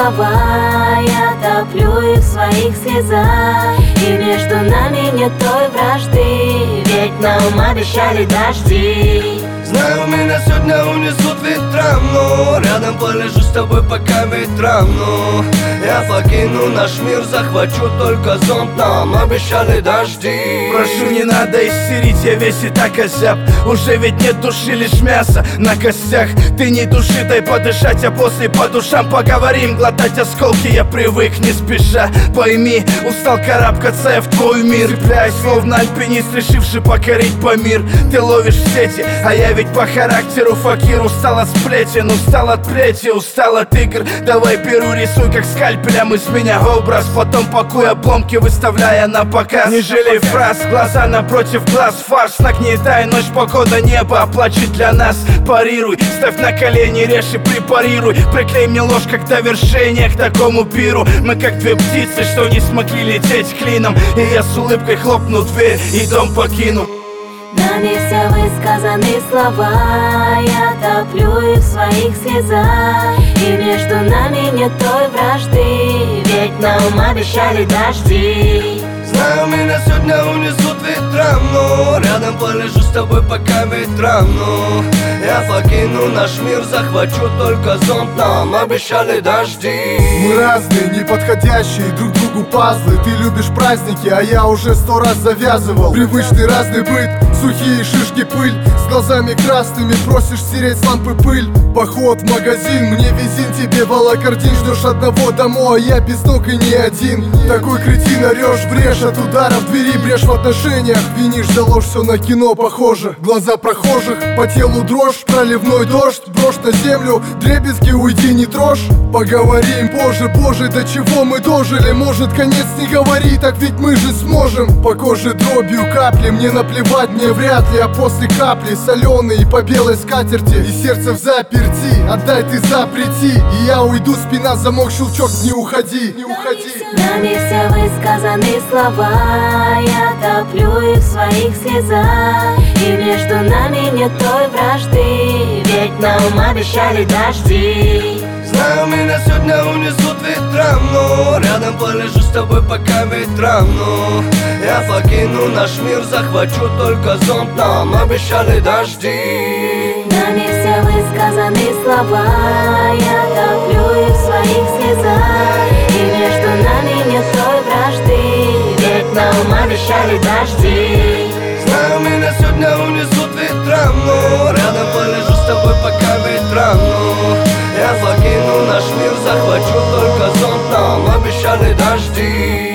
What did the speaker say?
слова, я топлю их в своих слезах. И между нами нет той вражды, ведь нам обещали дожди. Знаю, меня сегодня унесут ветрам, но рядом полежу с тобой, пока ветрам. Но я покину наш мир, захвачу только зонт, нам обещали дожди. Прошу, не надо истерить, я весь и так озяб. Уже ведь нет души, лишь мясо на костях. Ты не души, дай подышать, а после по душам поговорим. Глотать осколки я привык не спеша. Пойми, устал карабкаться я в твой мир. Цепляюсь, словно альпинист, решивший покорить Памир. Ты ловишь в сети, а я ведь по характеру факир. Устал от сплетен, устал от плети, устал от игр. Давай перу рисуй, как скальпелем из меня образ. Потом пакуй обломки, выставляя на показ. Не жалей фраз, глаза напротив глаз. Фарс, нагнетай ночь, погода неба плачет для нас. Парируй, ставь на колени, режь и препарируй. Приклей мне ложь, как довершение к такому пиру. Мы как две птицы, что не смогли лететь клином. И я с улыбкой хлопну дверь и дом покину. Нами все высказаны слова, я топлю их в своих слезах. И между нами нет той вражды, ведь нам обещали дожди. Знаю, меня сегодня унесут ветрам, но рядом полежу с тобой, пока ветрам. Но я покину наш мир, захвачу только зонт, нам обещали дожди. Мы разные, неподходящие друг другу пазлы. Ты любишь праздники, а я уже 100 раз завязывал. Привычный разный быт, сухие шишки, пыль. С глазами красными просишь стереть с лампы пыль. Поход в магазин, мне визин, тебе волокордин. Ждешь одного домой, а я без ног и не один. Такой кретин, орешь, брешь от ударов в двери, брешь в отношениях. Винишь за ложь, все на кино похоже. Глаза прохожих, по телу дрожь, проливной дождь. Брошь на землю, дребезги, уйди, не трожь. Поговорим позже, боже, до чего мы дожили. Может, конец не говори, так ведь мы же сможем. По коже дробью капли, мне наплевать, мне вряд ли. А после капли соленые по белой скатерти и сердце в заперти. Отдай, ты запрети, и я уйду, спина замок, щелчок, не уходи, не уходи. Нами все высказаны слова, я топлю их в своих слезах. И между нами нет той вражды, ведь нам обещали дожди. Знаю, меня сегодня унесут ветрам, но рядом полежу с тобой, пока ветрам. Но я покину наш мир, захвачу только зонт, нам обещали дожди. Нами все высказаны слова, я топлю их в своих слезах. И между нами нет той вражды, ведь нам обещали дожди. Знаю, меня сегодня унесут ветрам, но рядом полежу с тобой, пока ветрам. Но я покину наш мир, захвачу только зонт, нам обещали дожди.